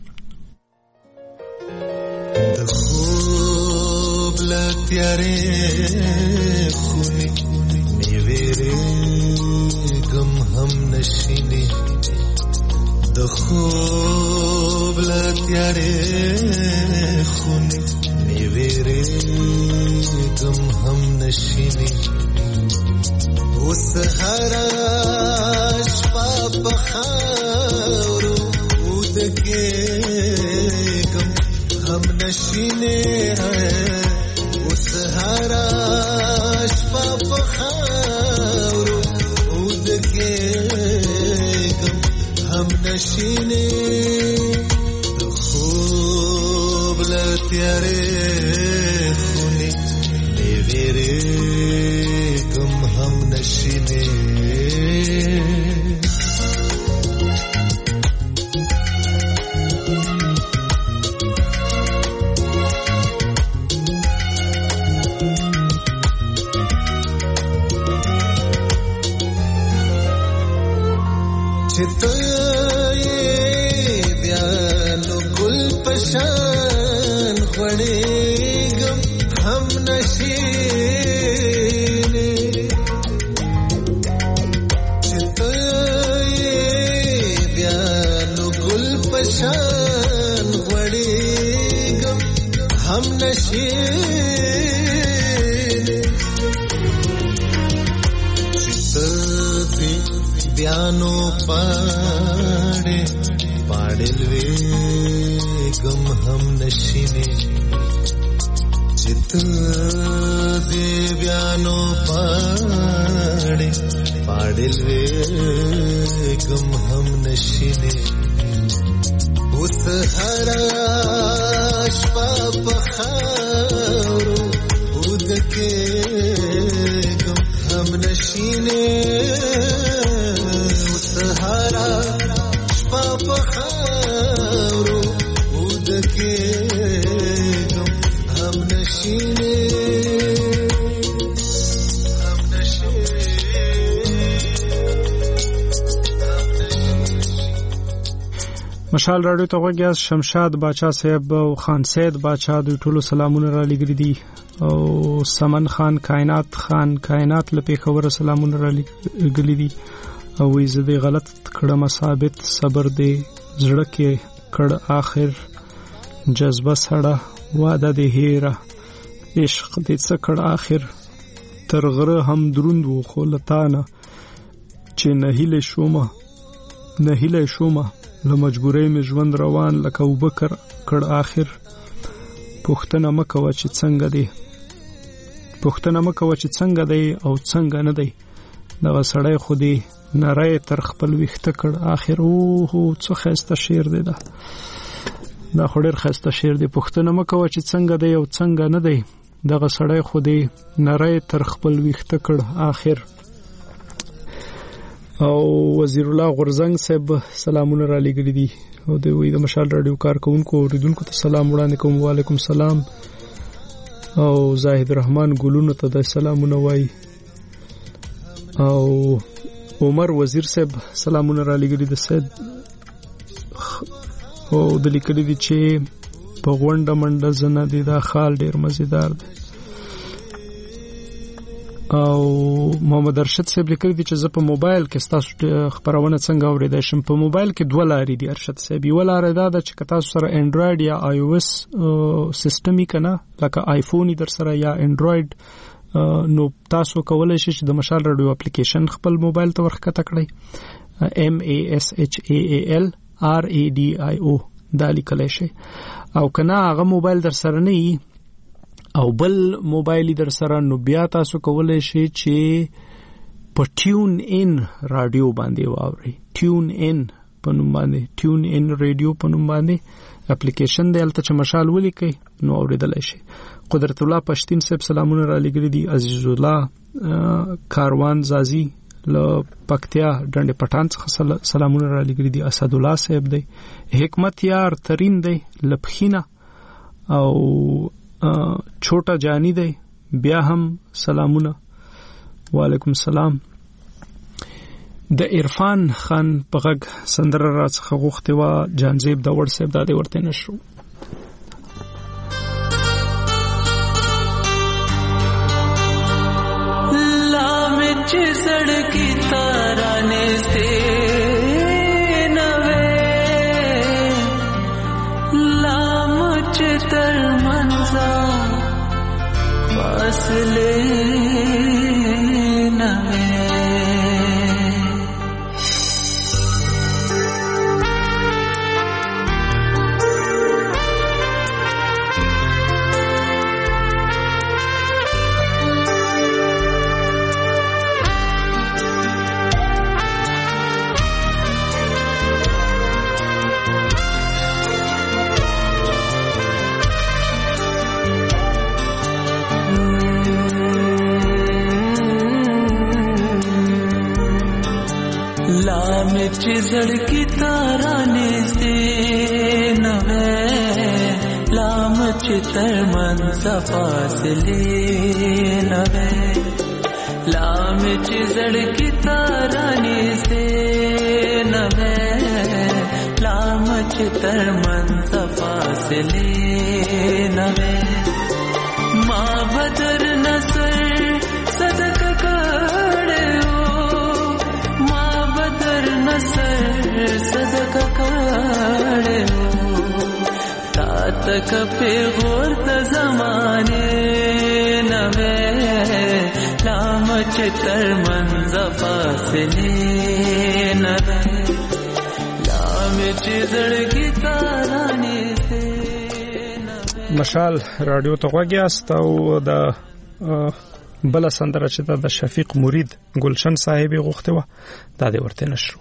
د خوب لتیارې خونی نیویرې غم هم نشینی د خوب لتیارې خونی نیویرې غم هم نشینی اوس هر شپه په خاورو ودکې हम नशीने हैं उस हरा शपा पखारो उद के गम हम नशीने खूब लत्यारे खूनी नेवेरे गम हम नशीने तो ये ब्यानो गुल पशान खड़ेगम हम नशीने तो ये ब्यानो गुल पशान खड़ेगम हम नशीने بیانو پاڑے پاڑل وے گم ہم نشینے چت دے بیانو پاڑے پاڑل وے گم ہم نشینے اس ہراش پاپ خارو خود کے گم ہم نشینے اس ہراش پاپ خارو خود کے گم ہم نشینے مشال راډیو ته وګیاس شمشاد باچا صاحب او خان سید باچا د ټولو سلامونه را لګری دي او سمن خان کائنات خان کائنات لپاره خبر سلامونه را لګلی دي او زه دې غلط کړم ثابت صبر دې زړه کې کړ اخر جذبه سړه واده دې هیره عشق دې څه کړ اخر ترغره هم دروند و خو لتانه چې نه هله شومه نه هله شومه له مجبورۍ مې ژوند روان لکه وبکر کړ اخر پښتنه مکوه چې څنګه دی پښتنه مکوه چې څنګه دی او څنګه نه دی دغه سړی خو دی نری تر خپل ویښته کړ اخر او هو څه ښایسته شعر دی دا دا خو ډېر ښایسته شعر دی پښتنه مکوه چې څنګه دی او څنګه نه دی دغه سړی خو دی نری تر خپل ویښته کړ اخر او وزیر الله غرزنګ صاحب سلامونه را لګری دي او د وی د مشال رادیو کارکونکو اوریدونکو ته سلام وړاندې کوم وعلیکم سلام او زاهد رحمان ګلونو ته د سلامونه وای او عمر وزیر صاحب سلامونه را لګری د سید او د لیکلي دي چې په غونډه منډه زنه دي دا خال ډیر مزیدار دی او محمد ارشد صاحب لیکلی دي چې زه په موبایل کې تاسو خبرونه څنګه اوریدای شم په موبایل کې دوه لارې دي ارشد صاحب یو لار دا ده چې تاسو سره انډراید یا آی او اس سیستم کنه لکه آیفون در سره یا انډراید نو تاسو کولای شئ چې د مشال رادیو اپلیکیشن خپل موبایل ته ورخته کړئ ام ای اس ایچ ای ای ال آر ای ډي آی او دا لیکلی شئ او کنه هغه موبایل در سره نه وي او بل موبایل در سره نو بیا تاسو کولای شئ چې په ټیون ان رادیو باندې واورئ ټیون ان په نوم باندې ټیون ان رادیو په نوم باندې اپلیکیشن دی البته چې مشال ولیکئ نو اوریدلای شئ قدرت الله پښتین صاحب سلامونه را لګری دي عزیز الله کاروان زازی له پکتیا ډنډ پټان څخه سلامونه را لګری دي اسد الله صاحب دی حکمت یار ترین دی لپخینا او چھوٹا جانی دی بیا هم سلامونه وعلیکم سلام د عرفان خان په غږ سندره را څخه غوښتې وه جانزیب د وړ صاحب دا دی ورته نشو لامې چې سړکي تارانې سته نوې لام چې تر منځه فاصله نوې چې زړکی تارانې سي نوې لام چې تر منځه فاصله نوې لام چې زړکی تارانې سي نوې لام چې تر منځه فاصله نوې ما بدر نصر صدقه صدقه کړه تا تک په غور ته زمانه نوې مشام چې تر منځ فاصلې نه لا مې چې زړګي تارانې مشال رادیو ته غوږیاست او د بل سندره چې د شفیق مرید ګلشن صاحب غوښته و دا د ورته نشو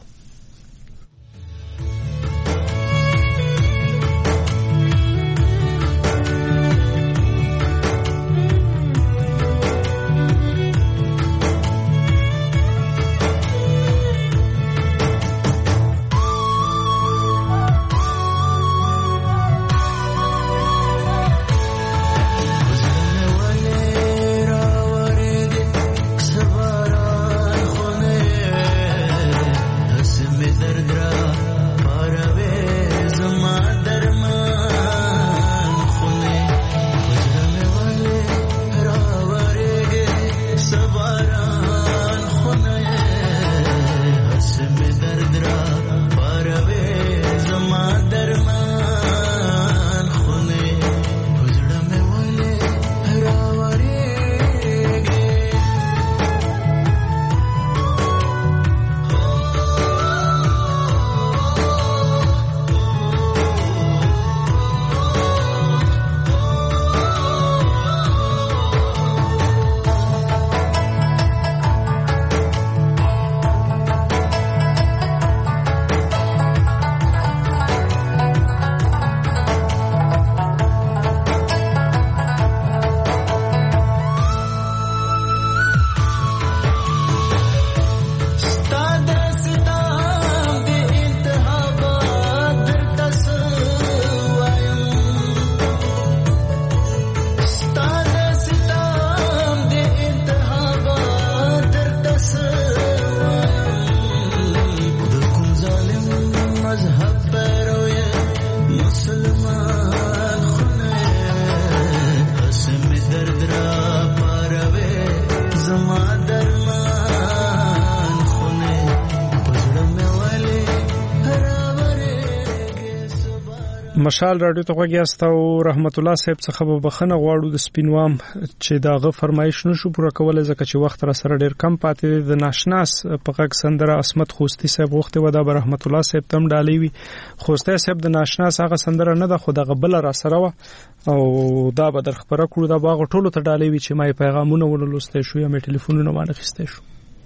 مشال رادیو ته غوږیاست او رحمت الله صاحب څخه به بخنه غواړو د سپینوام چې داغه فرمایش نشو پوره کولای ځکه چې وخت را سره ډیر کم پاتې د ناشناس په غږ سندره اسمت خوستی صاحب وخت و دا رحمت الله صاحب تم ډالې وی خوستی صاحب د ناشناس هغه سندره نه ده خو دغه بل را سره و او دا به در خبره کړو دا باغ ټولو ته ډالې وی چې ما پیغامونه ولولسته شو یا مې ټلیفونونه باندې خسته شو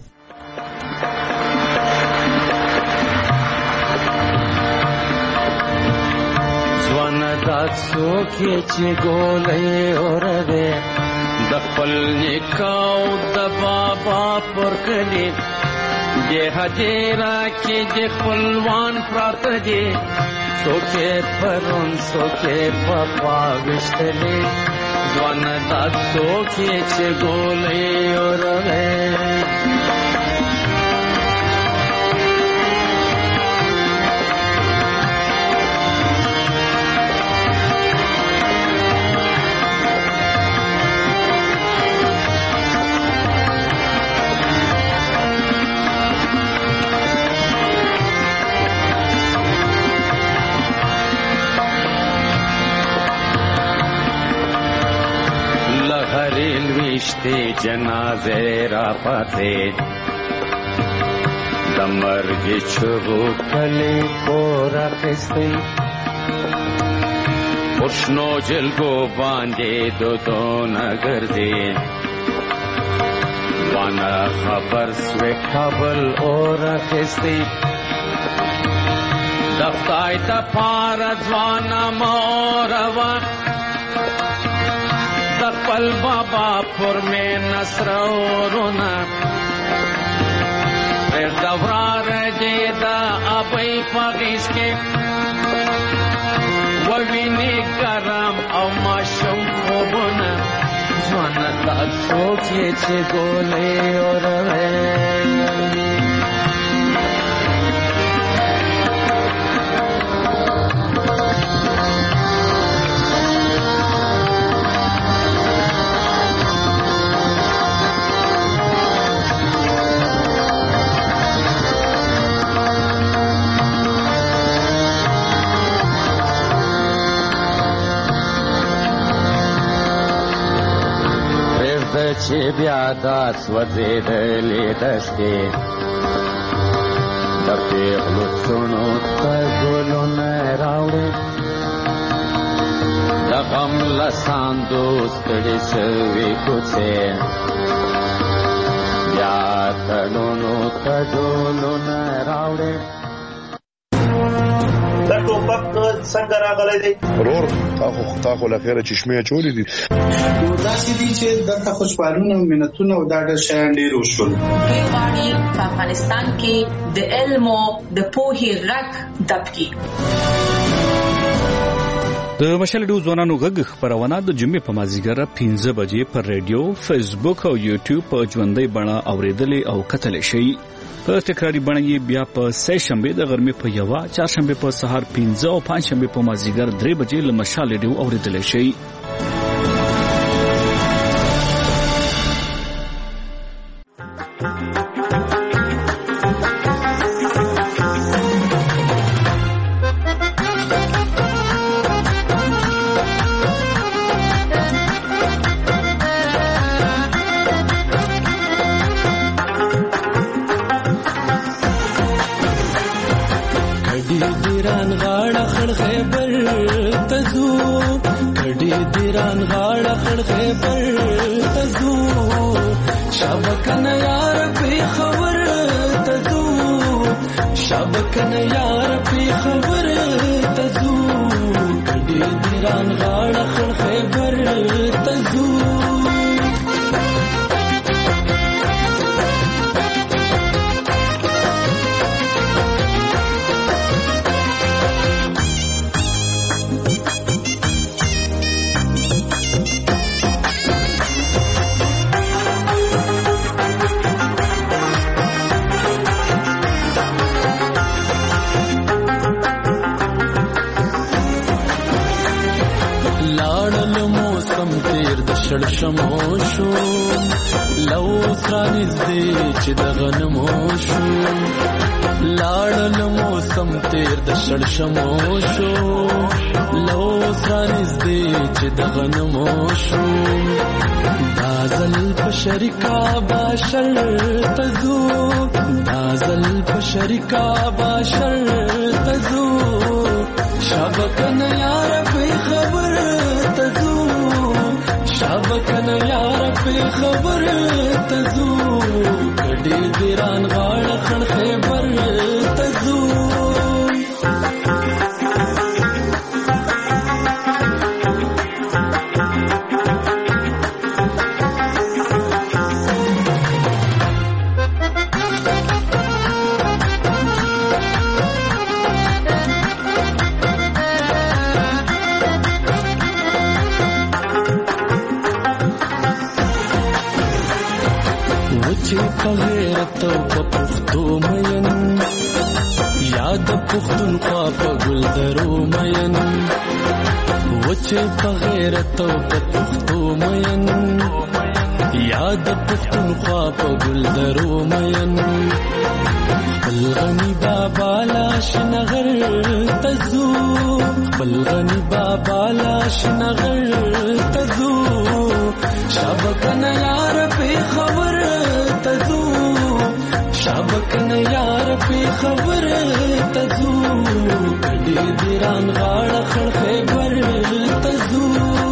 څوکې چې ګولې اورې د خپل نکاو د بابا پر کلی دې هدیرا کې د خپلوان پراته دي څوکې پرون څوکې په پاوښتلې ځوان دا څوکې چې ګولې اورې وشتے جنازے را پاتے د مرګ چغو کلی پورا خستے پښنو جلګو باندې دو دو نګر دے وانا خبر سوے کابل اور خستے دفتای تا پارا ځوانا موروا دخل بابا پر میں نصر اورونا پھر دورار جیدہ ابئی پاگیش کے ووینی کرم او ماشم خوبونا جوانتا سوچے چھے گولے اور رہے چې بیا دا سوځېدلې دښتې د پېغلو څڼو ته ګلونه راوړې د غم له ساندو ستړې شوې کوڅې بیا تړونو ته ډولونه راوړې. دا ټوپک څنګه راغلی دی؟ ورور تاخو تاخو لخيره چشمه چولې دي. نو دا چې دي چې دغه خوشحالونه منتونه او دا ډېر شیان ډېر وشول. غواړي په افغانستان کې د علم او د پوهې غږ دبکي. د مشال ډو ځوانانو غږ خبرونه د جمعې په مازیګر پنځه بجې پر رادیو، فیسبوک او یوټیوب په ژوندۍ بڼه اوریدلې او کتلې شي. په تکراری بڼه یې بیا په سه شنبه د غرمې په یوه، چهارشنبه په سهار پنځه او پنځشنبه په مازیګر درې بجې له مشال ډو اوریدلې شي. شموشو لو سانز دی چې دغه نموشو دازل بشریکا باشر تزو دازل بشریکا باشر تزو شبکن یار په خبر تزو شبکن یار په خبر تزو کډې دیران غاړ خړ خبر تزو غیرت او پښتو مین یاد پښتونخوا په ګل درو مین وچه په غیرت او پښتو مین یاد پښتونخوا په ګل درو مین خپل غنی بابا لاش نغر تزو خپل غنی بابا لاش نغر تزو شبکن یار په خبر تزو شبکن یار په خبر تزو کډې دیران غاړ خړ خبر تزو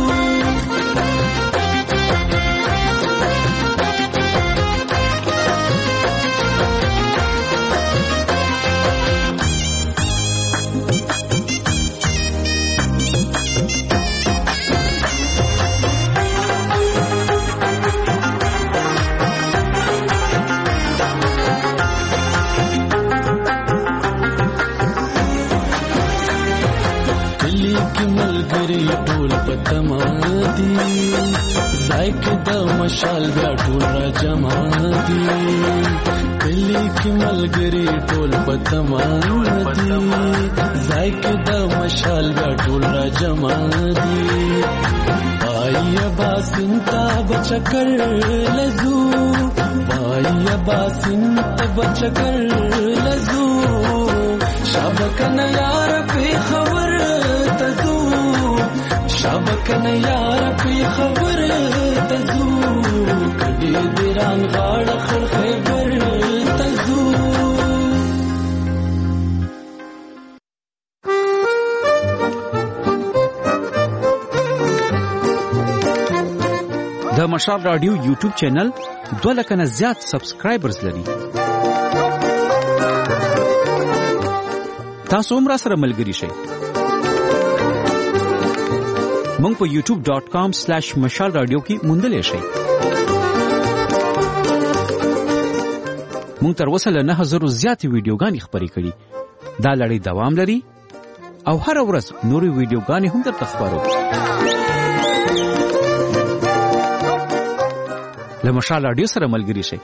ټول پتما دي زایک د مشال بیا ټول را جمع دي کلی کې ملګری ټول پتما دي زایک د مشال بیا ټول را جمع دي آیا باسنتا بچکر لزو آیا باسنتا بچکر لزو شبکن یار په خبر تزو شبکن یار په خبر تزو بیران غاړه خړ خیبر تزو د مشال رادیو یوټیوب چینل دوه لک نه زیات سبسکرایبرز لري. تاسو هم را سره ملګري شئ. مونږ په یوټیوب ډاٹ کام سلیش مشال رادیو کې موندلې شئ. مونږ تر اوسه له نه هزارو زیاتې ویډیوګانې خپرې کړي. دا لړۍ دوام لري او هر ورځ نورې ویډیوګانې هم درته خپرو. له مشال رادیو سره ملګري شئ.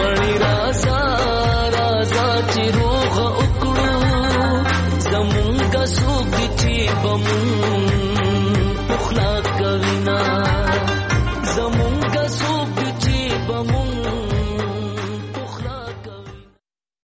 چې روغ وکړو زمونږ بیا سوق دي چې بمون